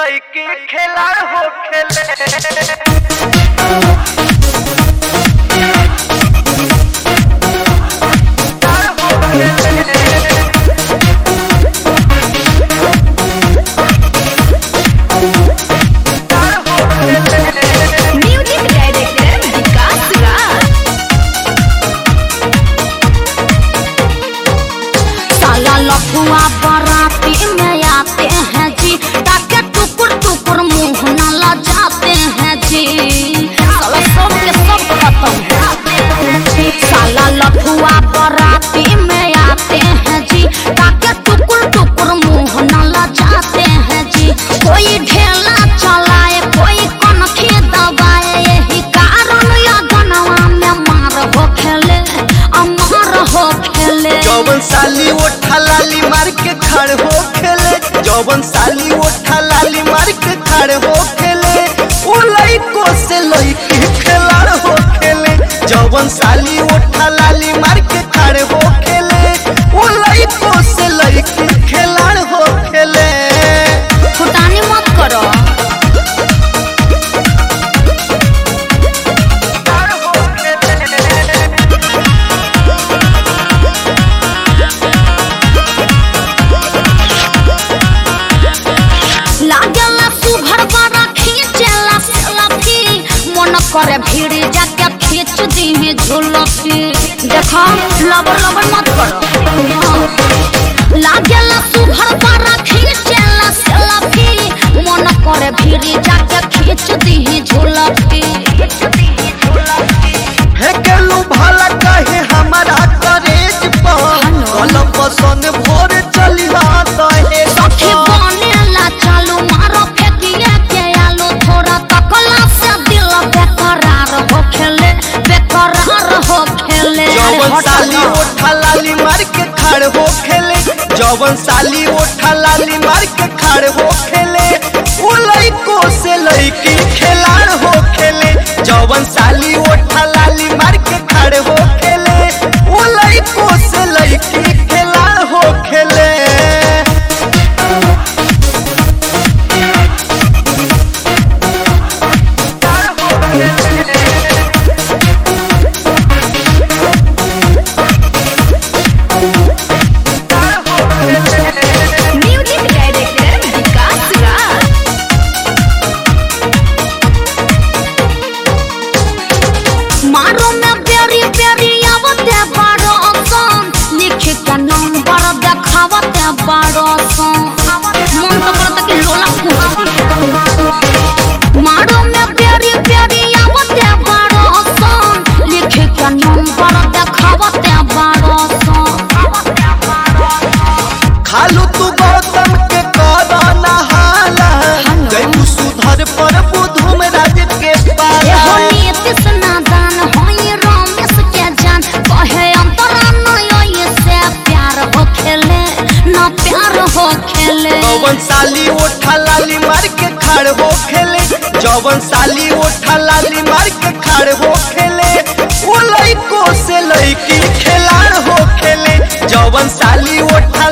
लइकी खेला हो खेले लफुआ बराती में आते हैं जी, ताके टुकुर टुकुर मुंह न लजाते हैं जी। साला सब के सब खत्म है। साला लफुआ बराती में आते हैं जी, ताके टुकुर टुकुर मुंह न लजाते हैं जी। कोई ढेला चलाए कोई कनखी दबाए, यही कारण या गनवा में मार हो खेले अमर हो खेले। जौवन साली ओठा लाली मार के खड़ हो खेले, जौवन साली ओठा लाली मार के खड़ हो खेले, ओ लइको से लइकी खिलाड़ हो खेले। जौवन साली ओठा लाली मार के खड़ हो खेले, ओ लइको से लइकी खिलाड़ हो खेले। फुटानी मत करो। लागेला सुभर बड़ा खींचेला सेल्फी, मन करे भीड़ जाके खींच दी झुलफी। देखो लबर लबर मत करो। लागेला सुभर बड़ा खींचेला सेल्फी, मन करे भीड़ जाके खींच दी झुलफी। हे गेलू भला कहे हमारा करेज पर, कलम पसंद भोर चली हाथ है सखी बनेला चालू मारो फेंकिए के आलू, थोड़ा तकला से दिल बेकरार हो खेले बेकरार हो खेले। जौवन साली ओठा लाली मार के खड़ हो खेले, जौवन साली ओठा लाली मार के खड़ हो खेले, ओ लइको से लइकी खिलाड़ हो खेले। जौवन साली ओठा लाली मार के खड़ हो खेले, ओ लइको से लइकी खिलाड़ हो खेले। मारो में बेरी बेरी आवते बारो सन, लिख के नंबर देखावते बारो सन। मन तो करता कि लोला मारो में बेरी बेरी आवते बारो सन, लिख के नंबर देखावते बारो सन। खालू तू गौतम के करना हाला, जय सुधर पर बुधुम राज के पाला। हो नीतिश नादान होई रमेश के जान, कहे अंतरा नय से प्यार हो खेले न प्यार हो खेले। जौवन साली ओठा लाली मार के खड़ हो खेले, जौवन साली ओठा लाली मार के खड़ हो खेले, ओ लइको से लइकी खिलाड़ हो खेले। जौवन साली ओठा